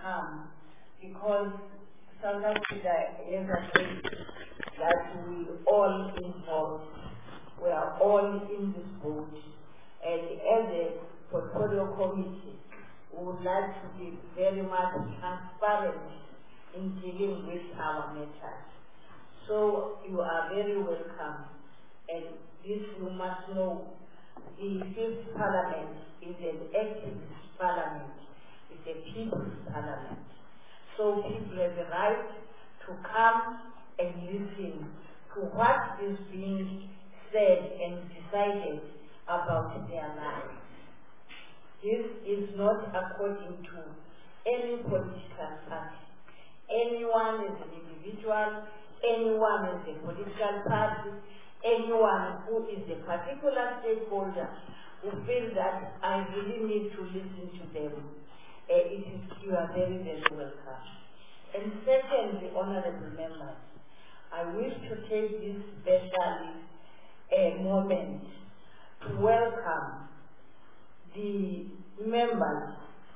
come because South Africa is a place that we all involved. We are all in this boat. And as a portfolio committee, we would like to be very much transparent in dealing with our matters. So you are very welcome. And this you must know, the Fifth Parliament is an activist parliament. It's a people's parliament. So people have the right to come and listen to what is being said and decided about their lives. This is not according to any political party. Anyone is an individual, anyone is a political party, anyone who is a particular stakeholder who feels that I really need to listen to them. You are very, very welcome. And secondly, honorable members, I wish to take this special moment to welcome the members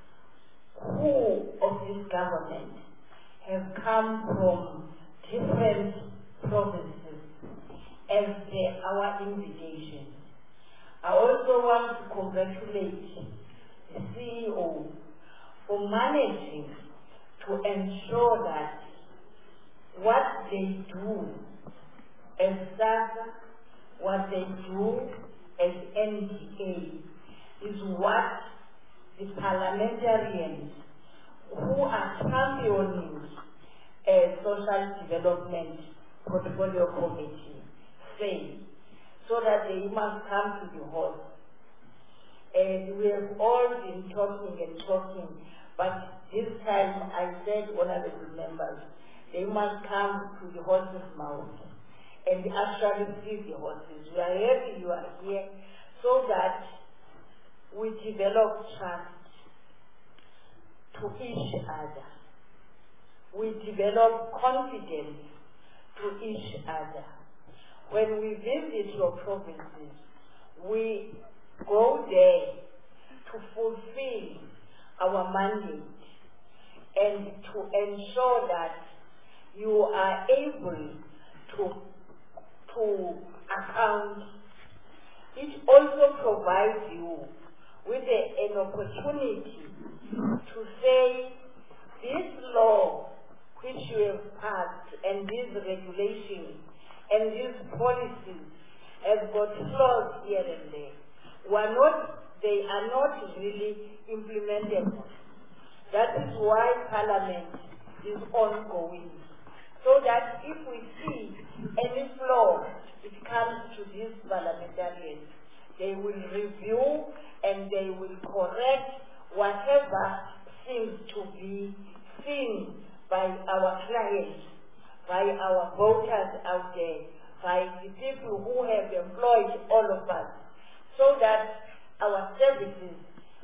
who of this government have come from different provinces as our invitation. I also want to congratulate the CEO for managing to ensure that what they do as SASSA, what they do as NDA, is what the parliamentarians who are championing a social development portfolio committee say, so that they must come to the horse. And we have all been talking and talking, but this time I said, honorable members, they must come to the horse's mouth and actually see the horses. We are happy you are here so that we develop trust to each other. We develop confidence to each other. When we visit your provinces, we go there to fulfill our mandate and to ensure that you are able to account. It also provides you with an opportunity to say this law which you have passed and these regulations and these policies have got flaws here and there. They are not really implementable. That is why Parliament is ongoing. So that if we see any flaw, it comes to these parliamentarians. They will review and they will correct whatever seems to be seen by our clients, by our voters out there, by the people who have employed all of us, so that our services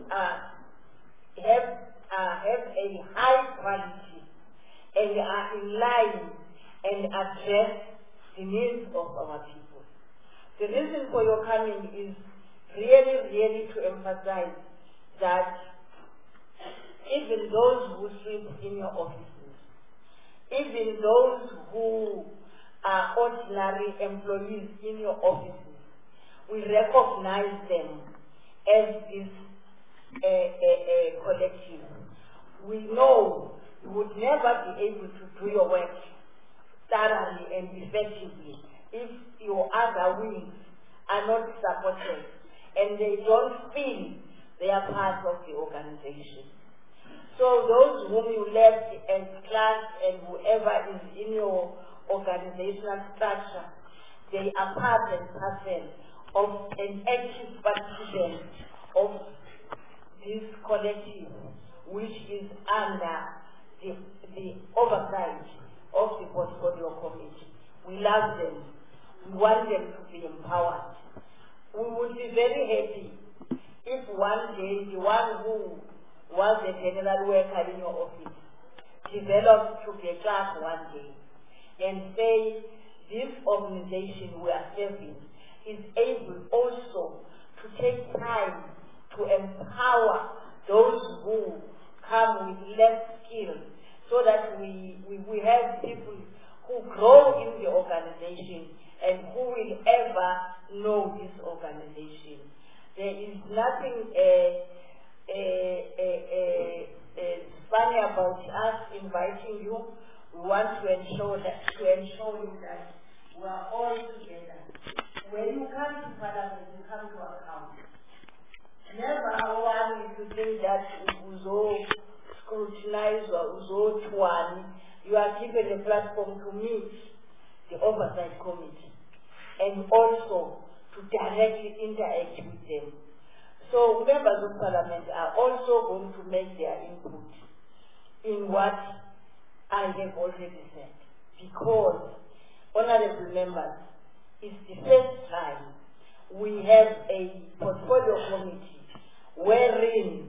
have a high quality and are in line and address the needs of our people. The reason for your coming is really to emphasize that even those who sit in your offices, even those who are ordinary employees in your offices, we recognize them as this collective. We know you would never be able to do your work thoroughly and effectively if your other wings are not supported and they don't feel they are part of the organization. So those whom you left as class and whoever is in your organizational structure, they are part and parcel of an active participant of this collective, which is under the oversight of the portfolio committee. We love them. We want them to be empowered. We would be very happy if one day the one who was a general worker in your office developed to be a clerk one day and say this organization we are serving is able also to take time to empower those who come with less skills, so that we have people who grow in the organization and who will ever know this organization. There is nothing funny about us inviting you. We want to ensure you that we are all together. When you come to Parliament, you come to account. Never one is to think that uzo scrutinize or uzo tuan. You are given a platform to meet the oversight committee and also to directly interact with them. So members of Parliament are also going to make their input in what I have already said, because, honorable members, it's the first time we have a portfolio committee wherein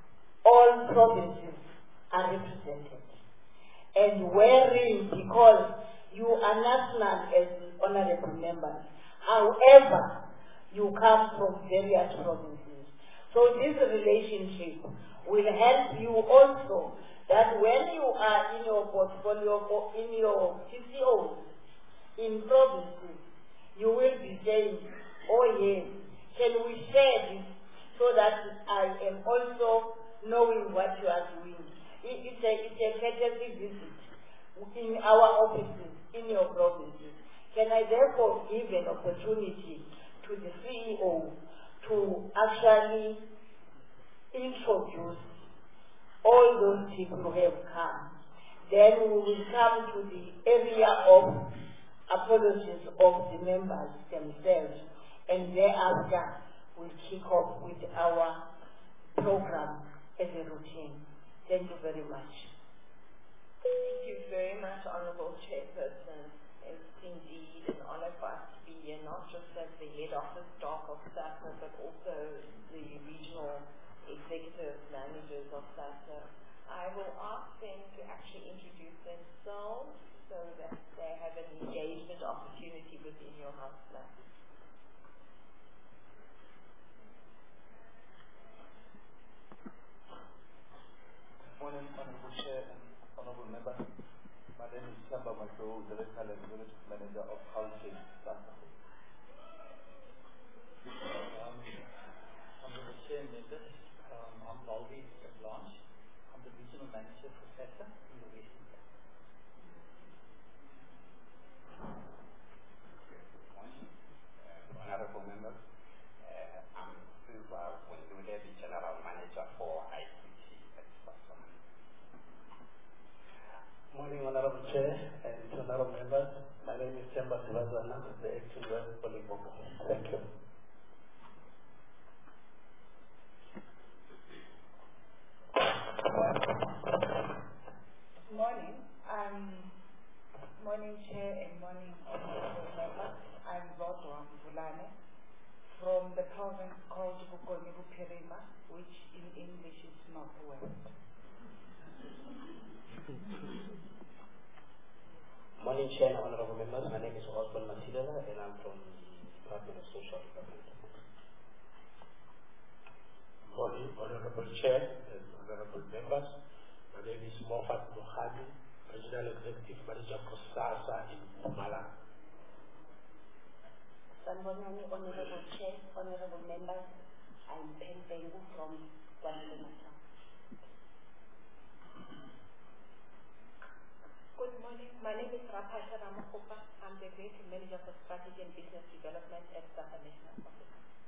all provinces are represented, and wherein, because you are national as honorable members, however, you come from various provinces. So this relationship will help you also, that when you are in your portfolio or in your TCOs, in provinces, you will be saying, oh yes, can we share this so that I am also knowing what you are doing. It's a courtesy visit in our offices, in your provinces. Can I therefore give an opportunity to the CEO to actually introduce all those people who have come? Then we will come to the area of apologies of the members themselves, and thereafter we'll kick off with our program as a routine. Thank you very much. Thank you very much, Honourable Chairperson. It's indeed an honour for us to be here, not just as the head office staff of SASSA, but also the regional executive managers of SASSA. I will ask them to actually introduce themselves so that they have an engagement opportunity within your house now. Morning, Honourable Chair and Honourable Members. My name is Shamba Mato, Director and Executive Manager of Housing SASSA. Honourable Chair and Members, I'm Balvi Blanche. I'm the Regional Manager for SASSA in the Western Cape. Good morning, Honourable Members. I'm Silva Wendude, the General Manager for ICT at SASSA. Morning, Honourable Chair and Honourable Members. My name is Temba Silvazana, the Acting West Polybook. Thank you. Morning, Chair, and morning, Honourable Members. I'm Zodwa Mvulane from the province called Bukoni Bupirima, which in English is Northwest. Morning, Chair and Honourable Members. My name is Osman Masidela, and I'm from the Department of Social Development. Morning, Honourable Chair and Honourable Members. My name is Moffat Mohadi, Regional Executive Manager for SASSA in Mpumalanga. Sanbonani, Honourable Chair, Honourable Members. I'm Pen Pengu from KwaZulu-Natal. Good morning. My name is Rapasha Ramakopa. I'm the Executive Manager for Strategy and Business Development at SASSA National Office.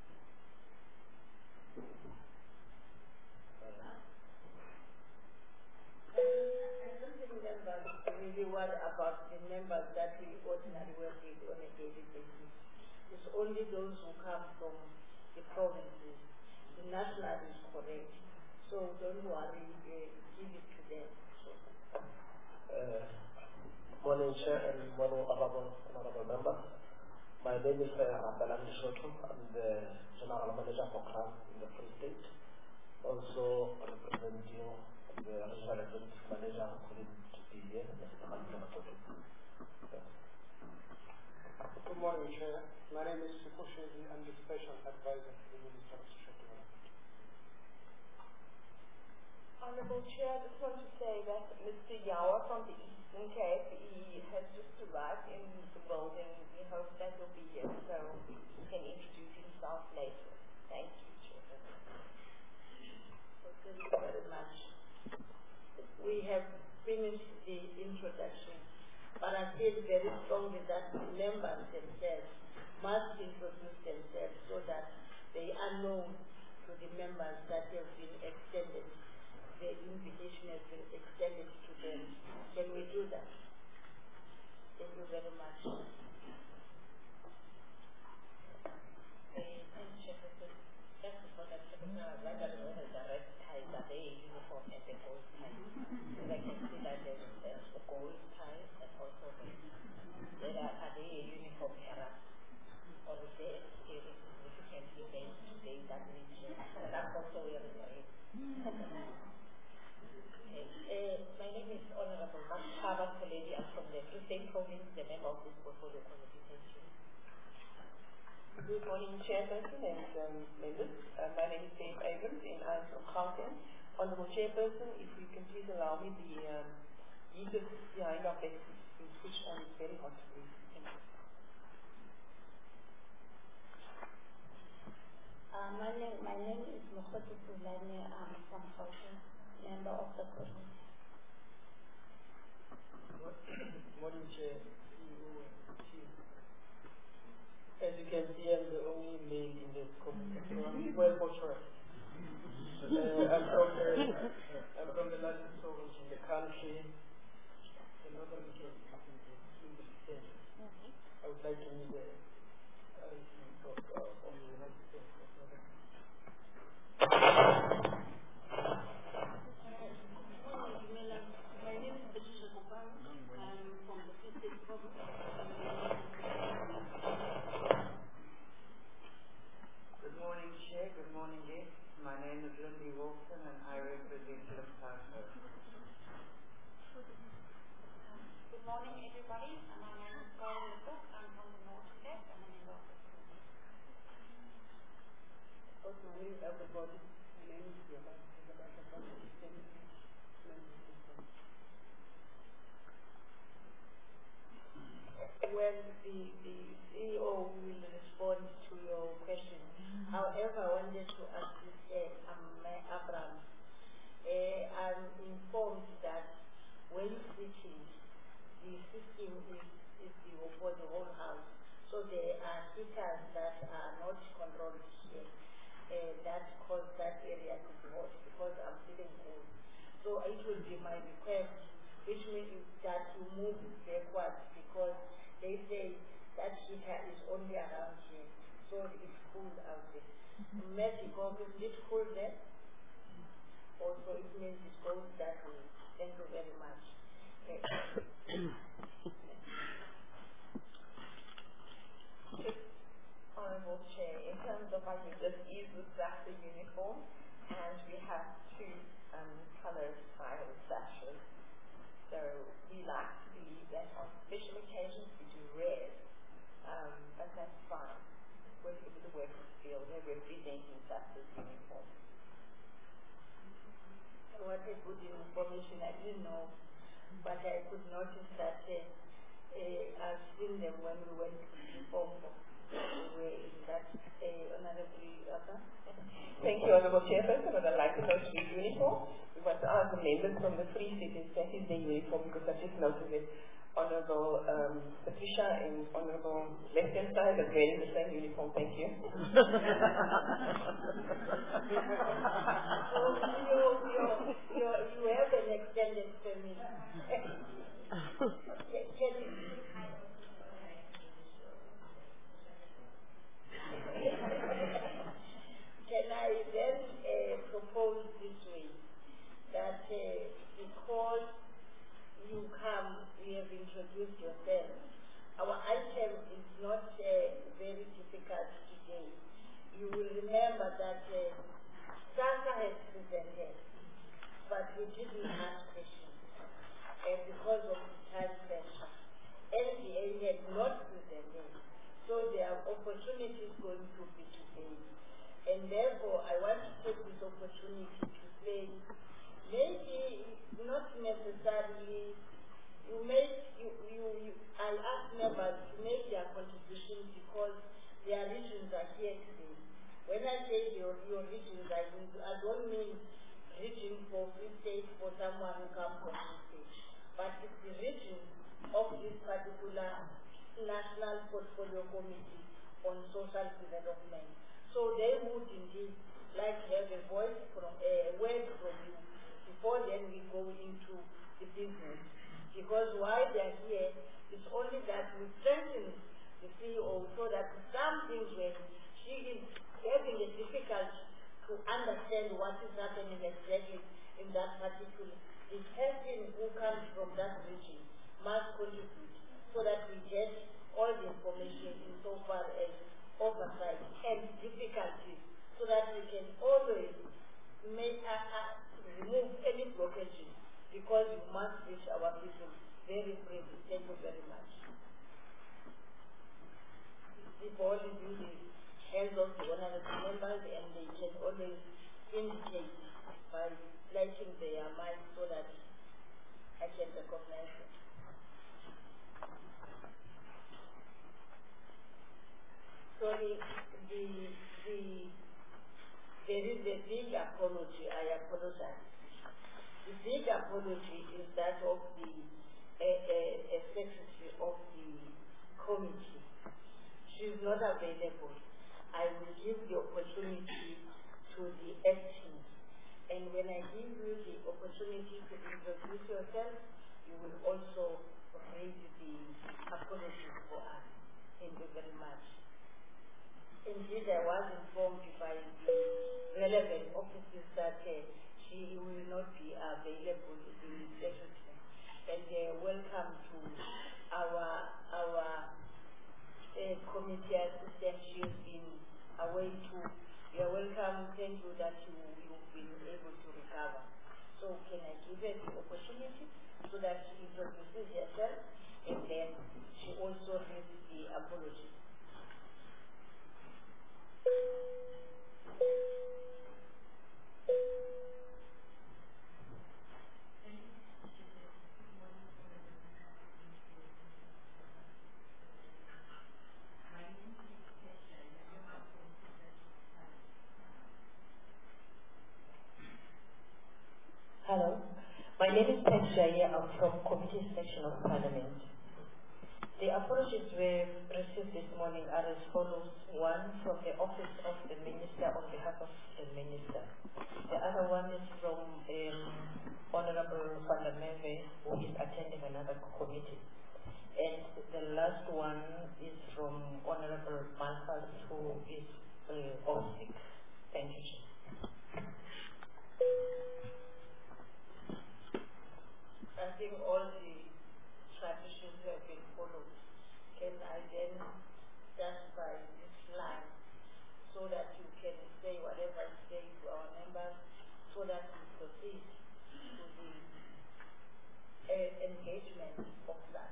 I don't think members really worry about the members that we ordinarily work with on a daily basis. It's only those who come from the provinces. The national is correct. So don't worry, give it to them. Morning, Chair and morning, Honourable Members. My name is Abdalani Shoto. I'm the General Manager for CRAM in the Free State. Also representing the Regional Executive Manager who couldn't be here. Good morning, Chair. My name is Siko Shezi. I'm the Special Advisor to the Minister of Social Development. Honorable Chair, I just want to say that Mr. Yawa from the Eastern Cape, he has just arrived in the building. We hope that he'll be here so he can introduce himself later. Thank you, Chair. Thank you very much. We have finished the introduction, but I feel very strongly that the members themselves must introduce themselves so that they are known to the members that have been extended. The invitation has been extended to them. Can we do that? Thank you very much. Just before that, I'd like to know the red ties, are they uniform and the gold ties? Because I can see that there's the gold tie and also are they a uniform era? Or is there significantly based today that means that's also wearing red? My name is Honorable Makhaba Koledi. I'm from the Free State Province, the member of this portfolio committee. Thank you. Good morning, Chairperson and members. My name is Dave Abrams and I'm from Gauteng. Honorable Chairperson, if you can please allow me the heaters behind our backs to switch on. It's very hot, please. Thank you. My name is Mokhoto Fulani. I'm from Gauteng, member of the committee. Good morning, Chair. As you can see, I'm the only male in this committee, so I'm well fortunate. I'm from the largest province in the country, the northern Cape. I would like to meet the REC of the United States of Northern My name is Patricia Kopang. I'm from the Free State Province. Good morning, Chair. Good morning, guests. My name is Lindy Wilson and I represent Limpopo. Good morning, everybody. My name is Carol Lecoq. I'm from the North Cape and I'm a member of the committee. Good morning, everybody. My name is Yolanda. When the CEO will respond to your question. However, I wanted to ask this Abraham. I'm informed that when switching, the system is for the whole house. So there are heaters that are not controlled here. That cause that area to be hot because I'm feeling cold. So it will be my request, which means that you move backwards because they say that heater is only around here, so it's cool out there. Mexico, is it cool there? Also, it means it goes that way. Thank you very much. Okay. Honorable Chair, in terms of I think this is exactly uniform, and we have two colored style sashes. So we like to believe that on special occasions we do red, but that's fine. Working with the workers feel they're representing sashes uniform. What a good information. I didn't know, but I could notice that I've seen them when we went to uniform. Thank you, Honorable Chairperson. What I'd like to note is uniform. We want to ask the members from the Free State that is their uniform because I just noticed that Honorable Patricia and Honorable left-hand side are wearing the same uniform. Thank you. You have an extended permit. Can I then propose this way, that because you come, we have introduced yourself, our item is not very difficult today. You will remember that SASA has presented, but we didn't ask questions because of the time pressure. NDA had not presented, so there are opportunities going to be today. And therefore, I want to take this opportunity to say, maybe necessarily, I ask members to make their contribution because their regions are here today. When I say your regions, I don't mean region for Free State for someone who comes from Free State, but it's the region of this particular National Portfolio Committee on Social Development. So they would indeed like to have a voice from a word from you before then we go into the business. Because why they are here is only that we strengthen the CEO so that some things when she is having a difficulty to understand what is happening exactly in that particular, the person who comes from that region must contribute so that we get all the information insofar as oversight and difficulties so that we can always make remove any blockages because you must reach our people very briefly. Thank you very much. People only do the hands of the honorable members and they can always indicate by flashing their mind so that I can recognize it. So there is a big apology. I apologize. The big apology is that of the secretary of the committee. She is not available. I will give the opportunity to the acting. And when I give you the opportunity to introduce yourself, you will also raise the apology for us. Thank you very much. Indeed, I was informed by the relevant officers that she will not be available in the secretary. And welcome to our committee assistant. She has been away too. You are welcome. Thank you that you've been able to recover. So can I give her the opportunity so that she introduces herself and then she also raises the apology. Hello, my name is Peg Jaya. I'm from Committee Section of Parliament. The apologies we received this morning are as follows. One, from the Office of the Minister on behalf of the Minister. The other one is from Honorable Van der Merwe, who is attending another committee. And the last one is from Honorable Malphas, who is off sick. Thank you, Chair. I think all the traditions have been followed. Can I then justify this line so that you can say whatever you say to our members so that we proceed to the engagement of that?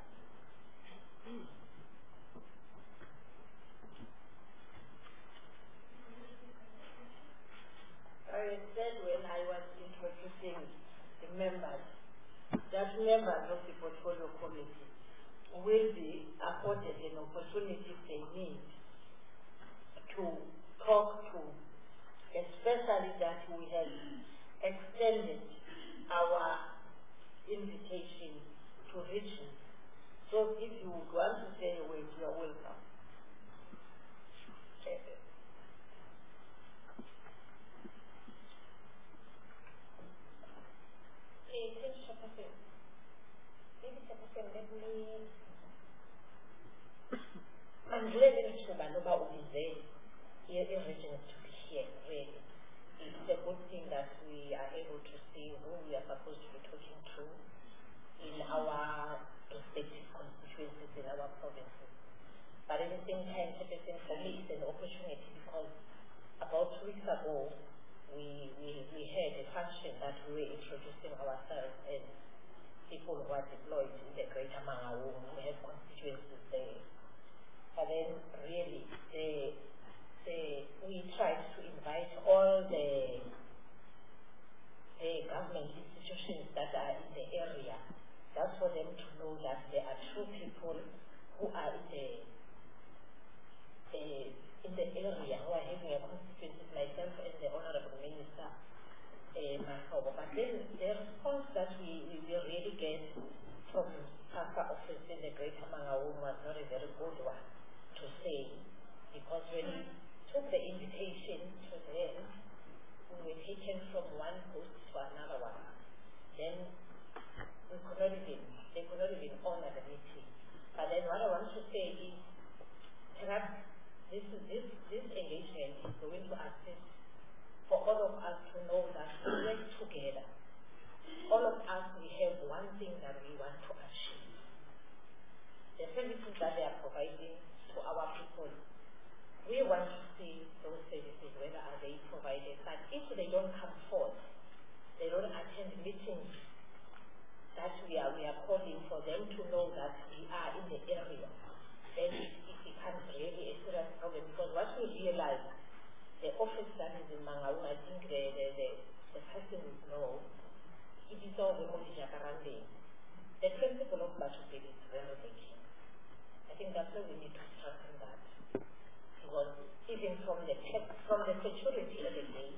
I said when I was introducing the members, that members of the portfolio committee will be afforded an opportunity if they need to talk to, especially that we have extended our invitation to regions. So if you would want to say a word, you are welcome. I'm really interested about Ulize here in region to be here, really. It's a good thing that we are able to see who we are supposed to be talking to in our respective constituencies in our provinces. But at the same time, for me, it's an opportunity because about 2 weeks ago, we had a function that we were introducing ourselves as people who are deployed in the Greater Mangaung, who have constituencies there. But then really, we tried to invite all the government institutions institutions that are in the area, just for them to know that there are true people who are in the area, who are having a constituency, myself and the Honorable Minister Makgoba. But then the response that we really get from SASSA office in the Greater Mangaung was not a very good one, to say, because when we took the invitation to them, we were taken from one post to another one. Then they could not even honor the meeting. But then what I want to say is, perhaps this engagement is going to assist for all of us to know that we work together. All of us, we have one thing that we want to achieve. The services that they are providing to our people, we want to see those services, whether are they provided. But if they don't come forth, they don't attend meetings that we are calling for them to know that we are in the area, then it becomes really a serious problem. Because what we realize, the office that is in Mangaung, I think the person would know, it is all the Jacarande. The principle of Bachupil is very big. I think that's why we need to strengthen that. Because even from the security at the gate,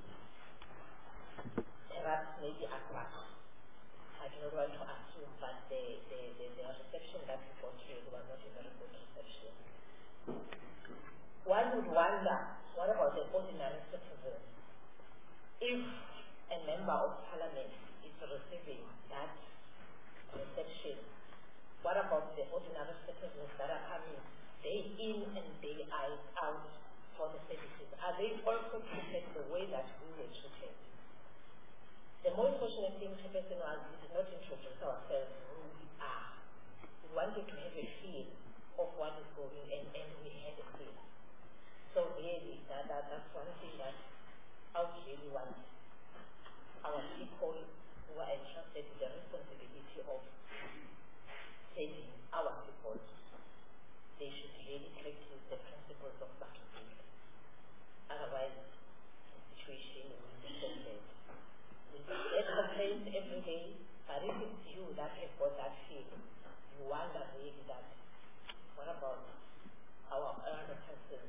perhaps maybe at back. I do not want to assume, but the reception that we got here was not a very good reception. One would wonder, what about the ordinary citizen? If a member of parliament is receiving that reception, what about the ordinary citizens that are coming day in and day out for the services? Are they also treated the way that we were treated? The most fortunate thing to person was we did not introduce ourselves who we are. We wanted to have a feel of what is going on, and we had a feel. So really, that's one thing that I would really want our people who are entrusted with the responsibility of saving our people. They should really practice the principles of Bachupil. Otherwise, the situation will be so bad. We get complaints every day, but if it's you that have got that feeling, you wonder really that, what about our other persons?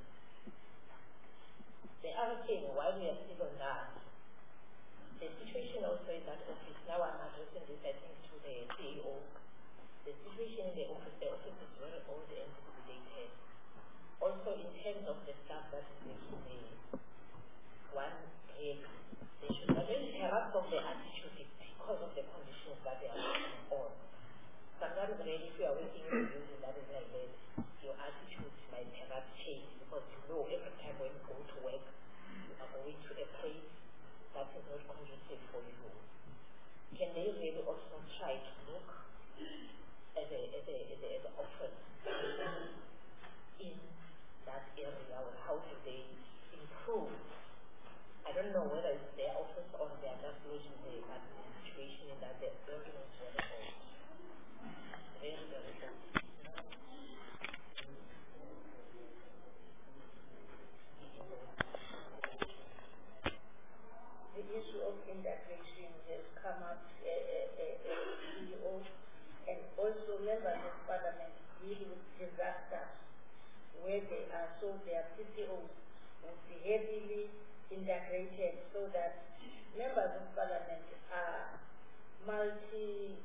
The other thing, while we are still on that, the situation also in that office, now I'm addressing this, I think, to the CEO. The situation in the office is very old and dilapidated. Also, in terms of the staff that is making the one break, they should not really perhaps of the attitude because of the conditions that they are working on. Sometimes really, if you are working in a building that is like this, your attitude might perhaps change, because you know every time when you go to work, you are going to a place that is not conducive for you. Can they really also try to look at the office in that area, or how do they improve? I don't know whether it's their office or they are just looking there, but the situation in that the building is very old. Very, very old. The issue of integration has come up CEO, and also members of parliament deal with disasters where they are, so their PCOs will be heavily integrated so that members of parliament are multi-skilled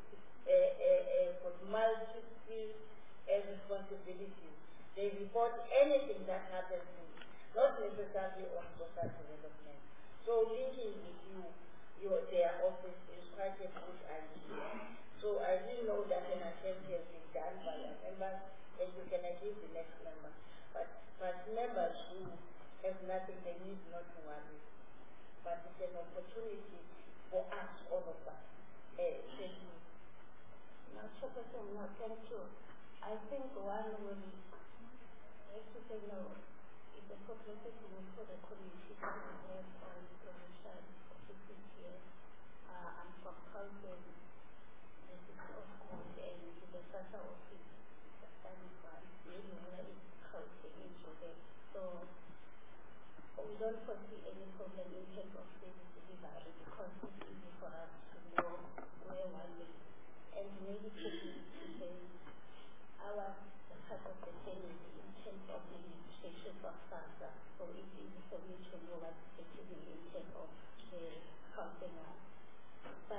responsibilities. They report anything that happens, not necessarily on social development. So linking with their office is quite a good idea. So I do know that an attempt has been done by a member, and you can give the next member. But members who have nothing, they need not to worry. But it's an opportunity for us, all of us. Thank you. No, thank you. I think one will have to say no. It's a progressive move for the community to have on provincial offices here. I'm from Gauteng. This is of course the SASSA office. And really it's Gauteng. So we don't foresee any problem in terms of service delivery, because it's easy for us to know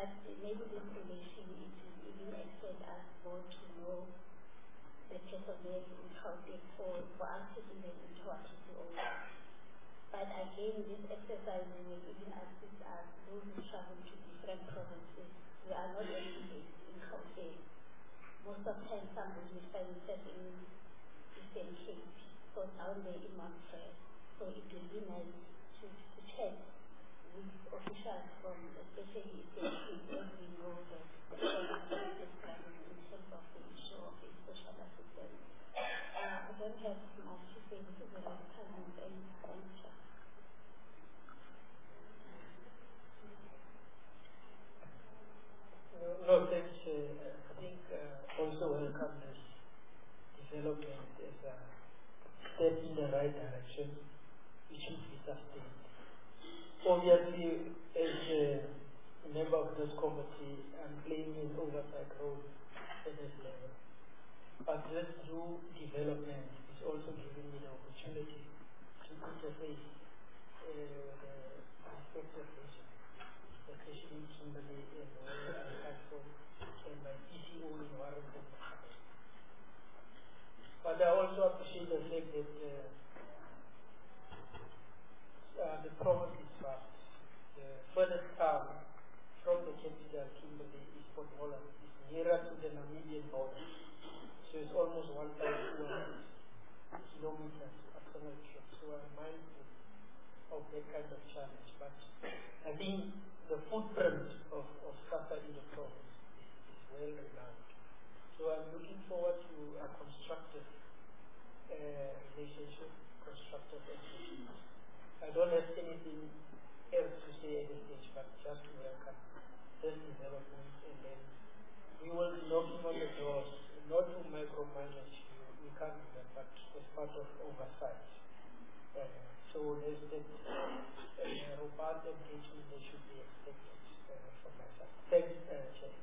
but maybe this relation it will even extend us more to know the personnel in Gauteng for us to do them into our PCO. But again, this exercise will even assist us, those who travel to different provinces. We are not only based in Gauteng. Most of the time, somebody will find themselves in Eastern Cape, so down there in Mount Fresh. So it will be nice to chat with officials from especially Eastern Cape, as we know that the program is planning in terms of the issue of the social assistance. I don't have much to say because there are times and answer. No, thanks. I think also welcome this development as a step in the right direction, which should be sustained. Obviously, as a member of this committee, I'm playing an oversight role at this level. But this new development is also giving me the opportunity to interface with the respective region, especially Kimberley and where I come from, and my PCO environment. But I also appreciate the fact that the province is vast. The furthest town from the capital, Kimberley, is Port Holland. It's nearer to the Namibian border. So it's almost 1,200 kilometers personal trip. So I'm mindful of that kind of challenge. But I think the footprint of SASSA in the province is well renowned. So I'm looking forward to a constructive relationship, constructive engagement. I don't have anything else to say at this stage, but just to welcome this development, and then we will be knocking on the doors, not to micromanage you, we can't do that, but as part of oversight. So there's that robust engagement that should be expected from my side. Thanks, Chair.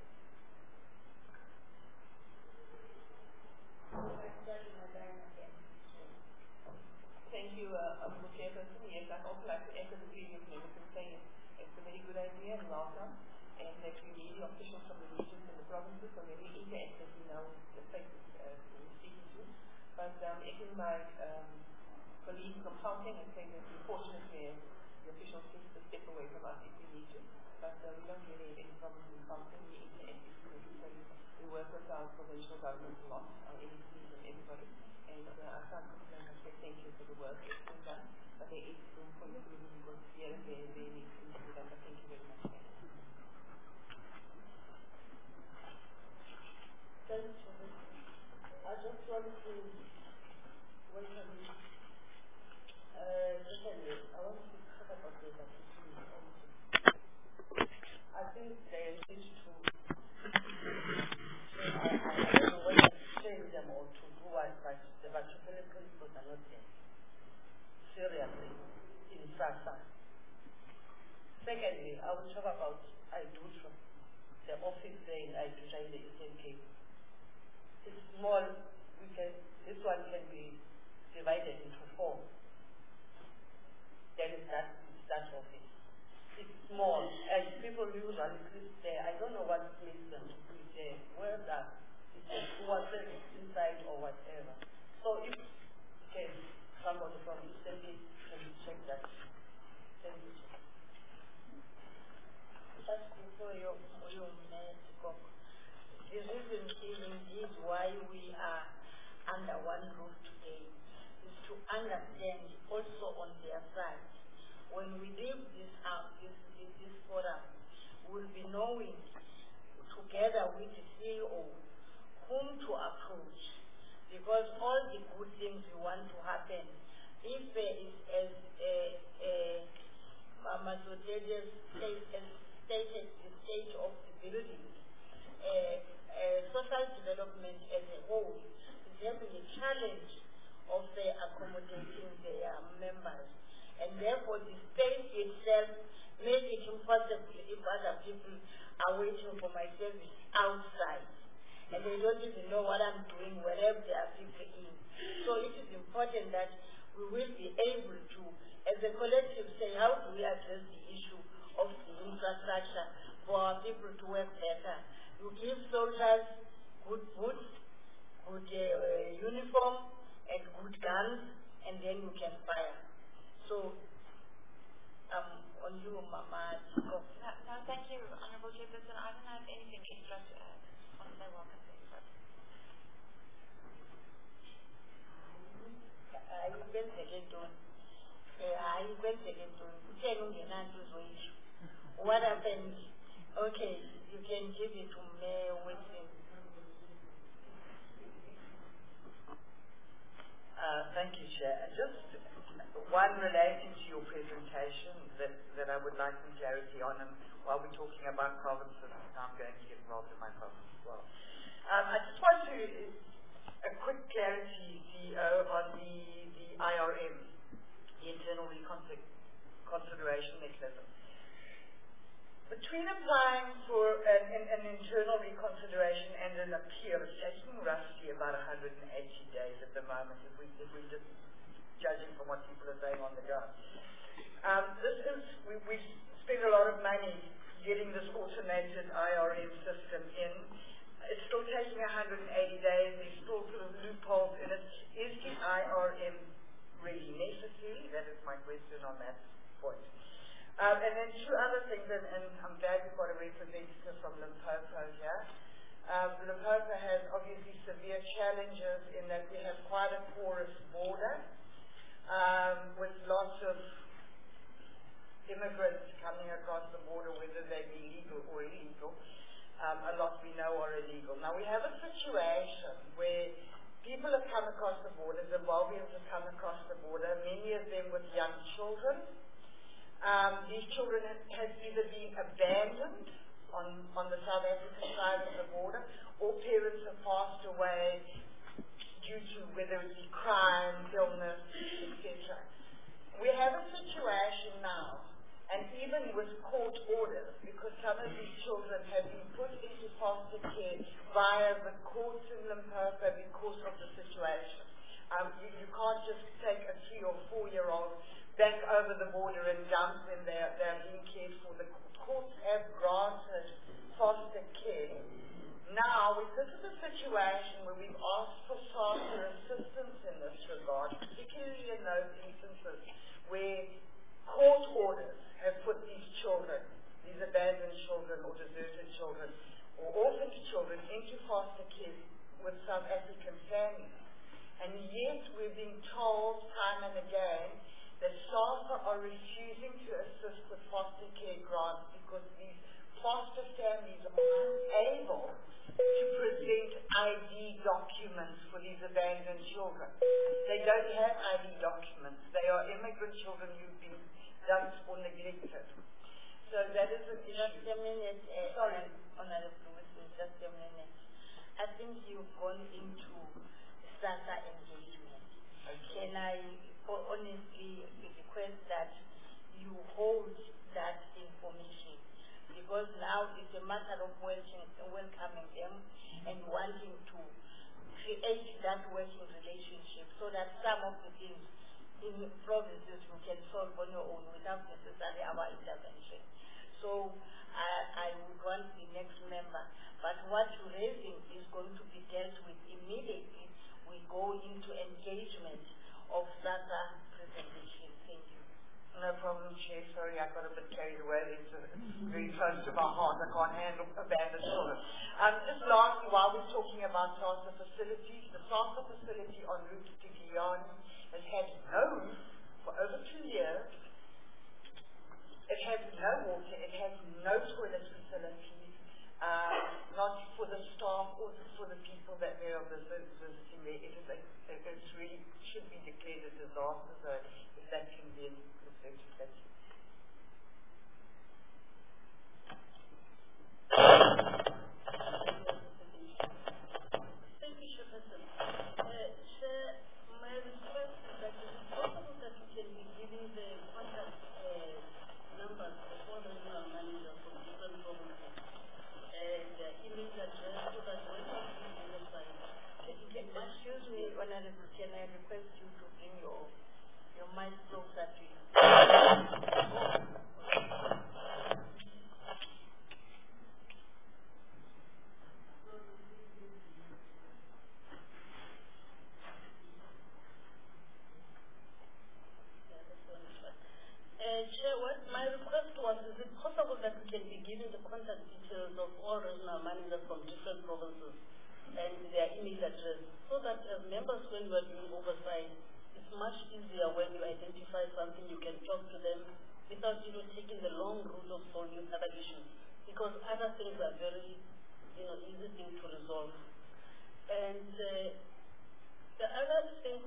Thank you, Chairperson. Yes, I'd also like to echo the previous members and say it's a very good idea and welcome, and that we need the officials from the regions and the provinces, so when we interact, that we know the faces we're speaking to. But echoing my colleagues from Gauteng and saying that we're fortunate where the officials take a step away from us if we need to. But we don't really have any problems in Gauteng. We interact with people. We work with our provincial government a lot, our MPs and everybody. And I can't complain. I say thank you for the work that's been done. But there is room for improvement because here and there needs to be done. But thank you very much. Thank you. I just want to welcome you. I want to talk about the opportunity also. I think there is to I don't know whether to change them or to do what, but the Vachupele principles are not there. Seriously, in SASSA. Secondly, I will talk about IDUTRA, the office there in IDUTRA in the Eastern Cape. It's small. This one can be divided into 4. There is that office. It's small, and people usually sit there. I don't know what makes them to sit there. Whether it's a poor service inside or whatever. So if somebody from Eastern Cape can check that. Thank you. Just before your minute, the reason is indeed why we are under one roof today is to understand also on their side. When we leave this forum, we'll be knowing together with the CEO whom to approach, because all the good things we want to happen, if there is as Mama Sotedia stated the state of the building, social development as a whole is having a challenge of their accommodating their members. And therefore the space itself makes it impossible if other people are waiting for my service outside. And they don't even know what I'm doing wherever there are people in. So it is important that we will be able to, as a collective, say how do we address the issue of the infrastructure for our people to work better. You give soldiers good boots, good uniform, and good guns, and then you can fire. So, on you, Mama. No, thank you, Honorable Chairperson. I don't have anything extra to add. What happened? Okay, you can give it to Mayor Whitson. Thank you, Chair. Just one relating to your presentation that I would like some clarity on, and while we're talking about provinces, I'm going to get involved in my province as well. I just want a quick clarity, CEO, on the IRM, the Internal Reconsideration Mechanism. Between applying for an internal reconsideration and an appeal, it's taking roughly about 180 days at the moment, if we're just judging from what people are saying on the ground. We've spent a lot of money getting this automated IRM system in. It's still taking 180 days. There's still sort of loopholes in it. Is the IRM really necessary? That is my question on that point. And then two other things, and I'm glad we've got a representative from Limpopo here. Limpopo has obviously severe challenges in that we have quite a porous border with lots of immigrants coming across the border, whether they be legal or illegal. A lot we know are illegal. Now we have a situation where people have come across the border, Zimbabweans have come across the border, many of them with young children. These children have either been abandoned on the South African side of the border, or parents have passed away due to whether it be crime, illness, etc. We have a situation now, and even with court orders, because some of these children have been put into foster care via the courts in Limpopo because of the situation. You can't just take a 3 or 4-year-old back over the border and dump when they're being cared for. The courts have granted foster care. Now, this is a situation where we've asked for SASSA assistance in this regard, particularly in those instances where court orders have put these children, these abandoned children or deserted children or orphaned children into foster care with South African families. And yet we're being told time and again that SASSA are refusing to assist with foster care grants because these foster families are unable to present ID documents for these abandoned children. They don't have ID documents. They are immigrant children who've been dumped or neglected. So that is an issue. Just a minute, sorry, Honorable Wilson, just a minute. I think you've gone into SASSA engagement. Okay. Can I honestly request that you hold that information, because now it's a matter of welcoming them and wanting to create that working relationship so that some of the things in provinces you can solve on your own without necessarily our intervention. So I would want the next member, but what you're raising is going to be dealt with immediately. We go into engagement of SASSA presentation. Thank you. No problem, Chair. Sorry, I got a bit carried away. It's very close to my heart. I can't handle abandoned children. Just lastly, while we're talking about SASSA facilities, the SASSA facility en route to Giyani has had no roof for over 2 years. It has no water. It has no toilet facilities, not for the staff or for the people that they are visiting there. It really should be declared a disaster zone if that can be referred to. Thank you. Thank you, Chairperson. Chair, my request is that it is possible that you can be giving the contact numbers of all the regional managers from different provinces and email address so that when something is notified. Excuse me, Honorable, can I request you to bring your mic closer to you? address, so that as members, when you are doing oversight, it's much easier when you identify something, you can talk to them without taking the long route of solving other issues, because other things are very easy things to resolve. And the other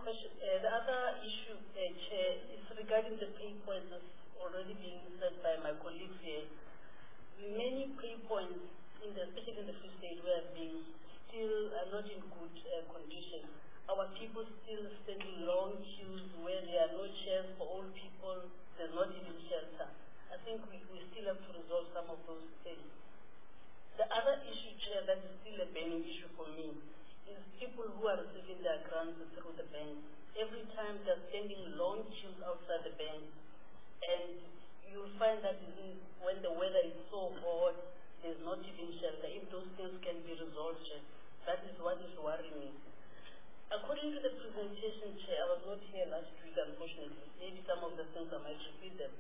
issue, Chair, is regarding the pay points that's already being said by my colleagues here. Many pay points, especially in the Free State, still are not in good condition. Our people still standing long queues where there are no chairs for old people, there's not even shelter. I think we still have to resolve some of those things. The other issue, Chair, that is still a burning issue for me is people who are receiving their grants through the bank. Every time they're standing long queues outside the bank, and you'll find that when the weather is so hot, there's not even shelter. If those things can be resolved, Chair, that is what is worrying me. According to the presentation, Chair, I was not here last week, unfortunately. Maybe some of the things I might repeat them.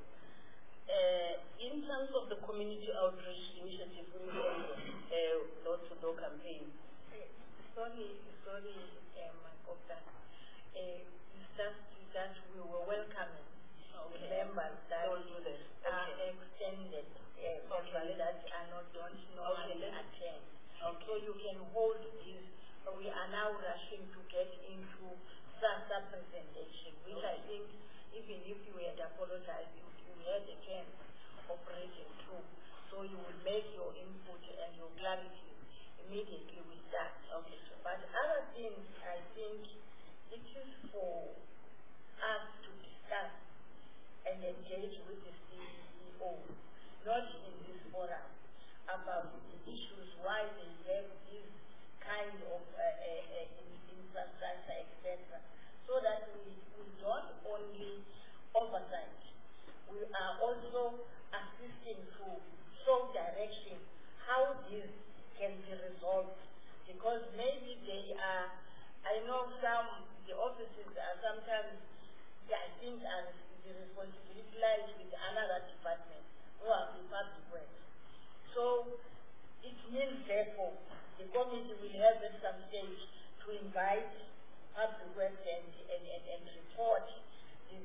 In terms of the community outreach initiative, door-to-door campaign. Sorry, my doctor. It's just that we were welcoming members that are extended, members that are don't normally attend. So you can hold this. We are now rushing to get into SASA presentation, which I think even if you had apologized, you had a chance of breaking through. So you will make your input and your clarity immediately with that. Okay. But other things, I think it is for us to discuss and engage with the CEO, not in this forum, about the issues why they have this kind of infrastructure, etc. So that we don't only oversight, we are also assisting to show direction how this can be resolved. Because maybe they are, I know the offices are sometimes, I think, the responsibility lies with another department who are the public works. So it means, therefore, the committee will have at some stage to invite public works and report the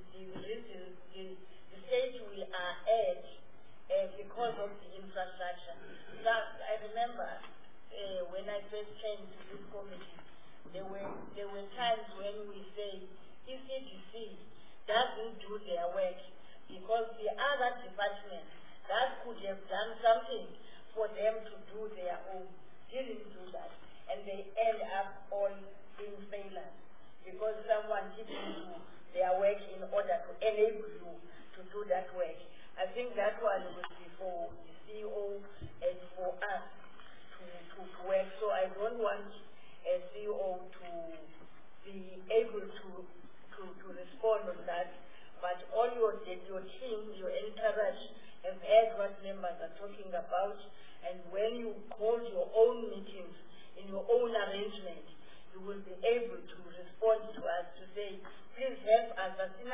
stage we are at because of the infrastructure. I remember when I first came to this committee, there were times when we say ECDC doesn't do their work because the other departments that could have done something for them to do their own didn't do that, and they end up all being failures because someone didn't do their work in order to enable you to do that work. I think that one would be for the CEO and for us to work. So I don't want a CEO to be able to respond on that. But all your team, your entourage, have heard what members are talking about. And when you hold your own meetings in your own arrangement, you will be able to respond to us to say, please help us,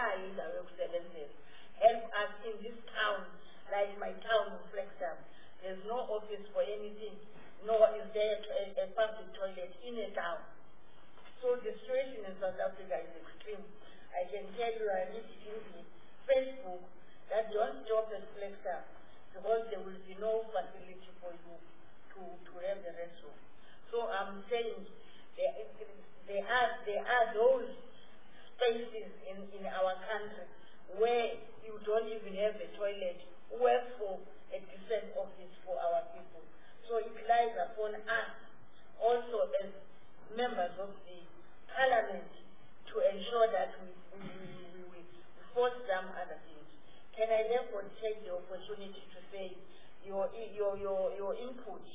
help us in this town, like my town of Flexham. There's no office for anything, nor is there a public toilet in a town. So the situation in South Africa is extreme. I can tell you, I read it in Facebook that don't stop at Flexham because there will be no facility for you to have the restroom. So I'm saying there are those spaces in our country where you don't even have a toilet, wherefore a decent office for our people. So it lies upon us also as members of the parliament to ensure that we force some other things. Can I therefore take the opportunity to say your input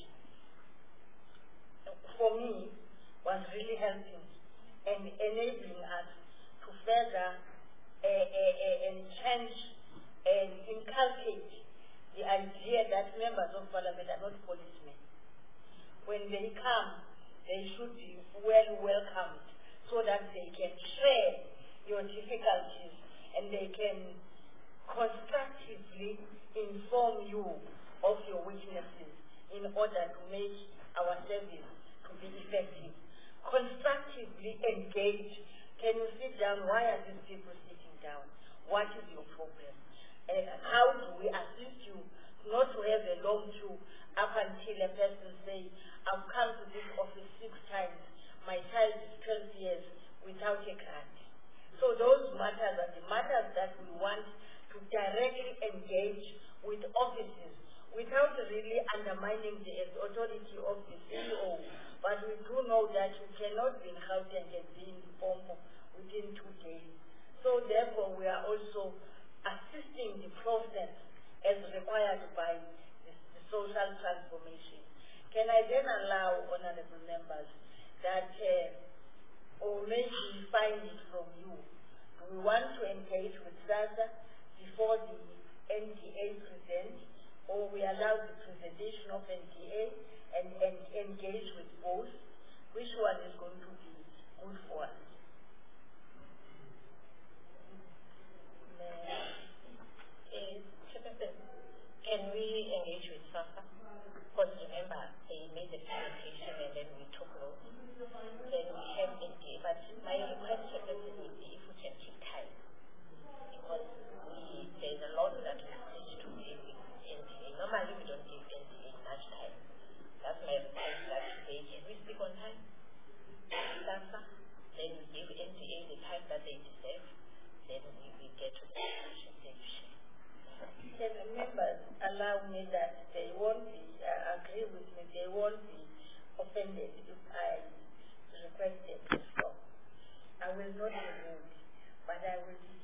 for me was really helping and enabling us to further change and inculcate the idea that members of parliament are not policemen. When they come, they should be well welcomed so that they can share your difficulties and they can constructively inform you of your weaknesses in order to make our service to be effective. Constructive engage. Can you sit down? Why are these people sitting down? What is your problem? How do we assist you not to have a long queue up until a person says, I've come to this office 6 times, my child is 12 years without a grant. So those matters are the matters that we want to directly engage with offices without really undermining the authority of the CEO. But we do know that we cannot be in Gauteng and be in Limpopo within 2 days. So therefore we are also assisting the process as required by the social transformation. Can I then allow honorable members that, or maybe find it from you, we want to engage with SASSA before the NDA presents, or we allow the presentation of NDA and engage with both? Which one is going to be good for us? Can we engage with SASSA? Because remember, they made the presentation and then we took notes. Then we have NDA. But my request to them would be if we can keep time. Because there's a lot that we need to give with NDA. Normally we don't give NDA much time. That's my request that today. Can we speak on time? SASSA? Then we give NDA the time that they deserve. Then we get to the discussion. Can the members allow me that they won't be, agree with me, they won't be offended if I request them to stop. I will not be rude, but I will be